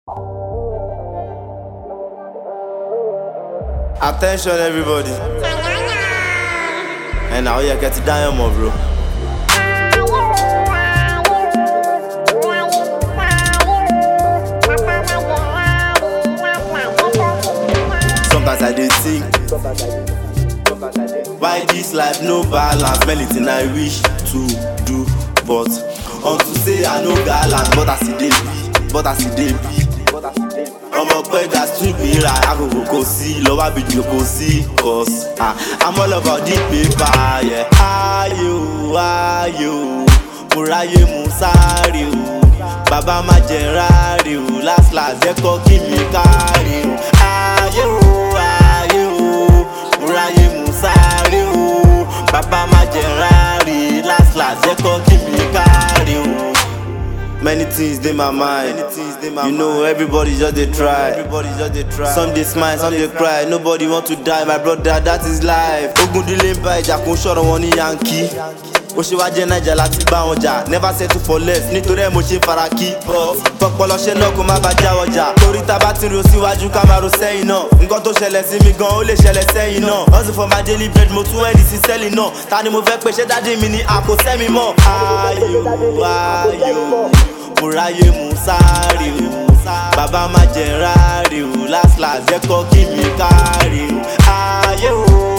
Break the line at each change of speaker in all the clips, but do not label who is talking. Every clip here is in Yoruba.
Attention everybody. And now you get to diamond, bro. Sometimes I did think, why this life no balance? Many things I wish to do, but unto say I no gallant. But I see they be. I'ma play that street be like I go see, love I be you go see, cause I'm all about the paper, yeah. Ayo, Muraye Musari, Baba Majerari, last Zeko Kimi Kari. Ayo, Muraye Musari, Baba Majerari, last Zeko Kimi Kari. Many things in my mind. You know, everybody just they try. Some they smile, some they cry. Nobody want to die, my brother. That is life. Ogundile mba ijakun shoro won ni Yankee. Oshiwaje Naija láti bá wọn jà. Never settle for less. Nítorí ẹ̀ mo ṣe faraki. Fọpọlọ ṣe náà kó má bá já ọjà. Torí tá bá ti ro síwájú ká máa ro sẹ́yìn náà. Nǹkan tó ṣẹlẹ̀ sí mi gan ó lè ṣẹlẹ̀ sẹ́yìn náà. Hustle for my daily bread mo tún ẹ̀dì sí sẹ́lì náà. Ta ni mo fẹ́ pé ṣé dádì mi ni àpò sẹ́mi mọ́? Ayo. Muraye Musari, Baba Majerari, last Zeko Kimi Kari. Aye,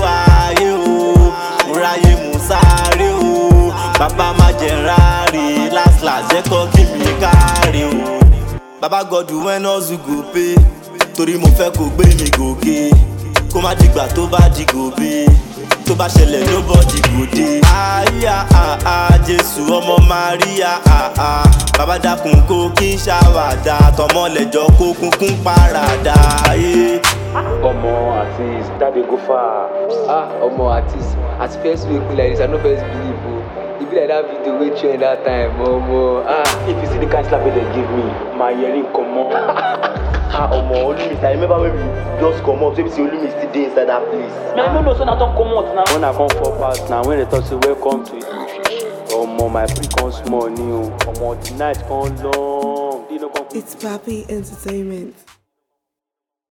Muraye Musari, Baba Majerari, last Zeko Kimi Kari. Baba God when us go pay, torí mo fẹ́ kó gbé mi gòkè, kó má dìgbà tó bá di gòbé. Tó bá ṣẹlẹ̀ nobody go dey. Jésù ọmọ Maria, bàbá dákun kó kí n ṣàwàdà, tọmọ lẹ́jọ́ kó kúnkún parada.
Omo artist, that dey go far. Omo artist, as first week like this, I no first believe o. E be like that video wey trend that time, omo.
If you see the kind slap wey dem give me, my earring comot. Omo, Olumisi, I remember when we just comot, so we see Olumisi still dey inside that place.
Man, I no know, so na don comot now.
When I come for pass now, when they talk say welcome to it. Omo, my pre come small new. Omo, the night come long.
It's Papi Entertainment.